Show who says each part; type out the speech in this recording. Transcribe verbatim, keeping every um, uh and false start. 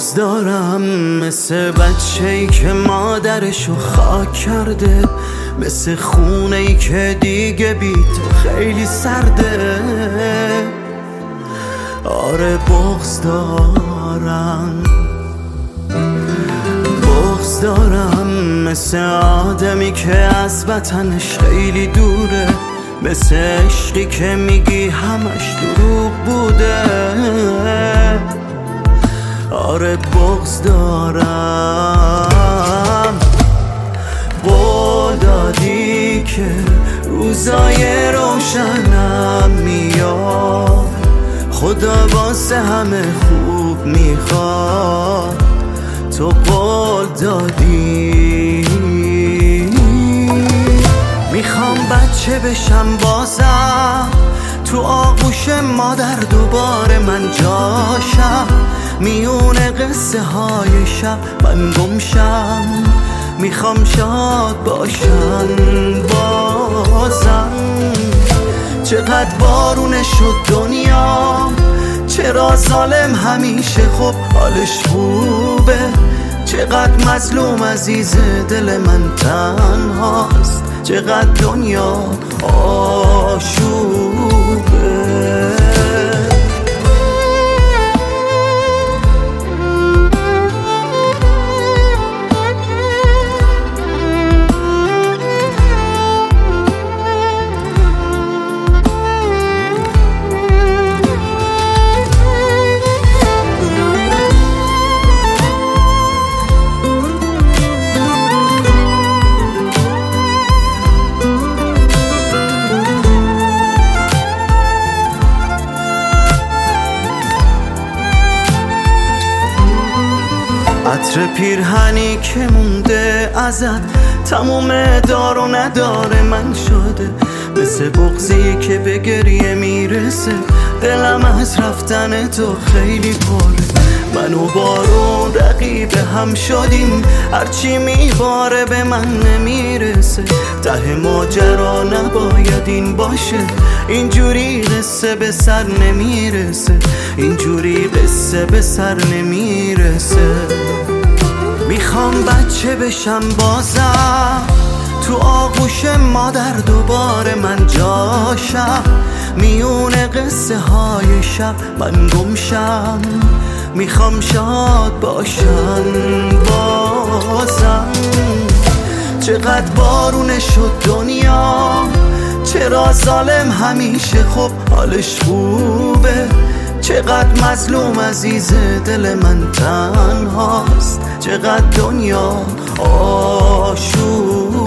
Speaker 1: بغض دارم مثل بچه‌ای که مادرشو خاک کرده، مثل خونه‌ای که دیگه بی تو خیلی سرده. آره بغض دارم، بغض دارم مثل آدمی که از وطنش خیلی دوره، مثل عشقی که میگی همش دروغ بوده. آره بغض دارم. قول دادی که روزای روشنم میاد، خدا واسه همه خوب میخواد، تو قول دادی. میخوام بچه بشم بازم تو آغوش مادر، دوباره من جاشم میون قصه های شب من گمشم. میخوام شاد باشم بازم. چقدر بارونه شد دنیا، چرا ظالم همیشه خب حالش خوبه، چقدر مظلوم عزیز دل من تنهاست، چقدر دنیا آشوبه. عطر پیرهنی که مونده ازت تموم دار و نداره من شده، مثل بغضی که به گریه میرسه، دلم از رفتن تو خیلی پره. من و بارون رقیب هم شدیم، هرچی میباره به من نمیرسه، ته ماجرا نباید این باشه، اینجوری قصه به سر نمیرسه، اینجوری قصه به سر نمیرسه. میخوام بچه بشم بازم تو آغوش مادر، دوباره من جاشم میون قصه های شب من گمشم. میخوام شاد باشم بازم. چقدر بارونه شد دنیا، چرا ظالم همیشه خب حالش خوبه، چقدر مظلوم عزیز دل من تنهاست، چقدر دنیا آشوب.